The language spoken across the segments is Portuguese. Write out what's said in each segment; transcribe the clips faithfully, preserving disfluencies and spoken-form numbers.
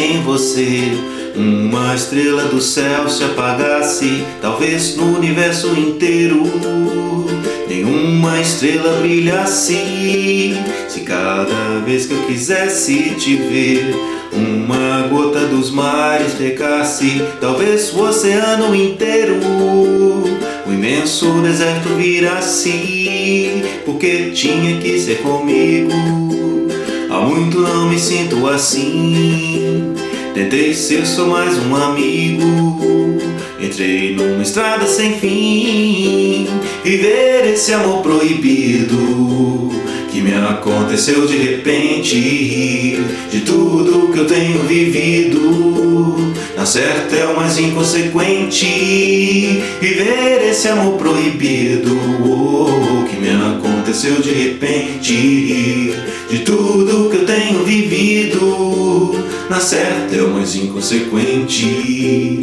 em você uma estrela do céu se apagasse, talvez no universo inteiro nenhuma estrela brilhasse. Se cada vez que eu quisesse te ver uma gota dos mares recasse, talvez o oceano inteiro, o imenso deserto virasse, porque tinha que ser comigo. Há muito não me sinto assim. Tentei ser só mais um amigo. Entrei numa estrada sem fim, viver esse amor proibido que me aconteceu de repente. De tudo que eu tenho vivido, na certa é o mais inconsequente. Viver esse amor proibido oh, que me aconteceu de repente. De tudo que eu tenho vivido, na certa é o mais inconsequente.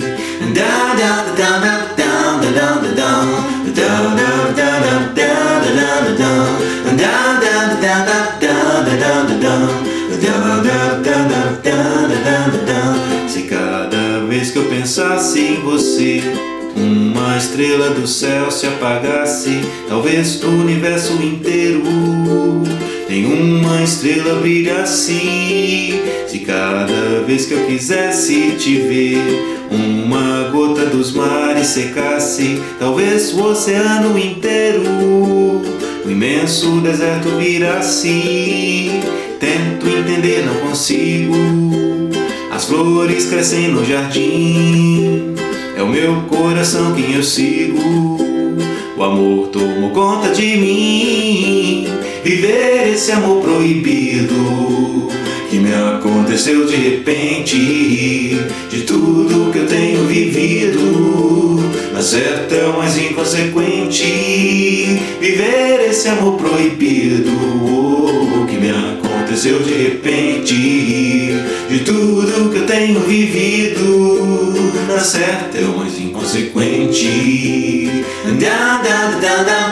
Se cada vez que eu pensasse em você uma estrela do céu se apagasse, talvez no universo inteiro nenhuma estrela brilhasse. Se cada vez que eu quisesse te ver uma gota dos mares secasse, talvez o oceano inteiro, o imenso deserto virasse. Tento entender, não consigo. As flores crescem no jardim, é o meu coração quem eu sigo. O amor tomou conta de mim. Viver esse amor proibido que me aconteceu de repente. De tudo que eu tenho vivido, na certa é o mais inconsequente. Viver esse amor proibido oh, que me aconteceu de repente. De tudo que eu tenho vivido, na certa é o mais inconsequente. Da, da, da, da.